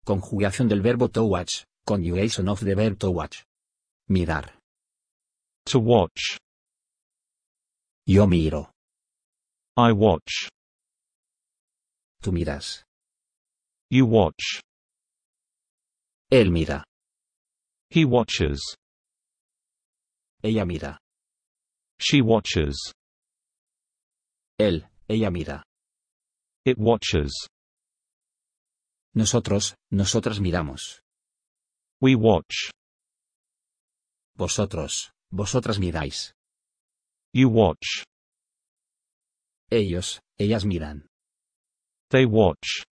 Conjugación del verbo to watch. Conjugation of the verb to watch. Mirar. To watch. Yo miro. I watch. Tú miras. You watch. Él mira. He watches. Ella mira. She watches. Ella mira. It watches. Nosotros, nosotras miramos. We watch. Vosotros, vosotras miráis. You watch. Ellos, ellas miran. They watch.